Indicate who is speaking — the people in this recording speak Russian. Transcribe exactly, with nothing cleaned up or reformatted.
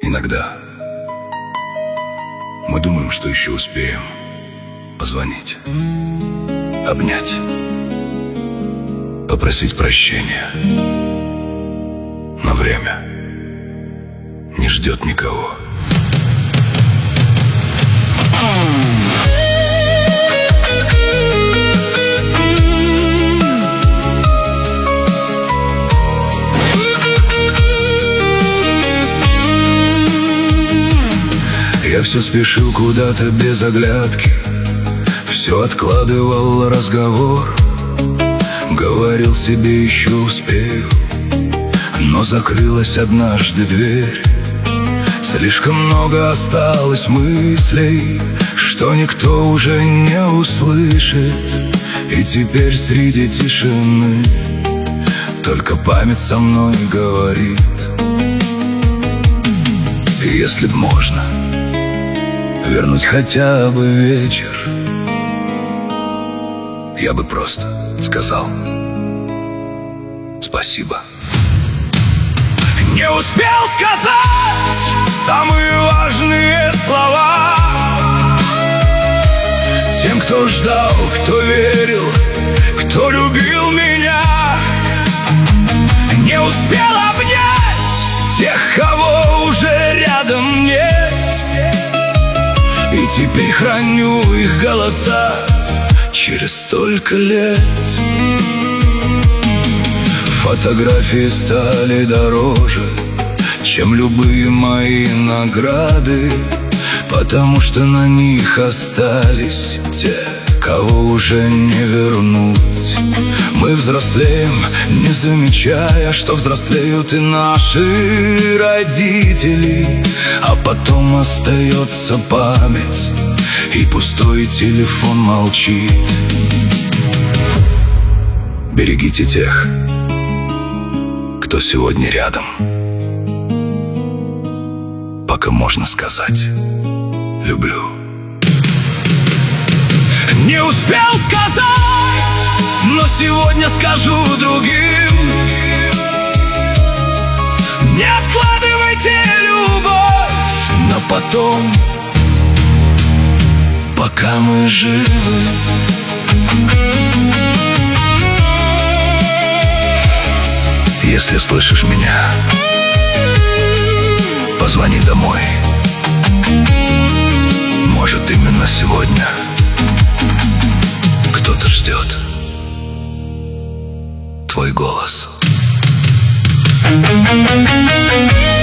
Speaker 1: Иногда мы думаем, что еще успеем позвонить, обнять, попросить прощения. Но время не ждет никого. Я все спешил куда-то без оглядки, все откладывал разговор, говорил себе еще успею, но закрылась однажды дверь. Слишком много осталось мыслей, что никто уже не услышит. И теперь среди тишины только память со мной говорит: если б можно вернуть хотя бы вечер, я бы просто сказал спасибо. Не успел сказать самые важные слова тем, кто ждал, кто верил, кто любил меня. Не успел обнять тех, кого уже рядом нет. И теперь храню их голоса через столько лет. Фотографии стали дороже, чем любые мои награды, потому что на них остались те, кого уже не вернуть. Мы взрослеем, не замечая, что взрослеют и наши родители. А потом остается память, и пустой телефон молчит. Берегите тех, кто сегодня рядом, пока можно сказать люблю. Не успел сказать, но сегодня скажу другим: не откладывайте любовь на потом, пока мы живы. Если слышишь меня, позвони домой. Может, именно сегодня кто-то ждет твой голос.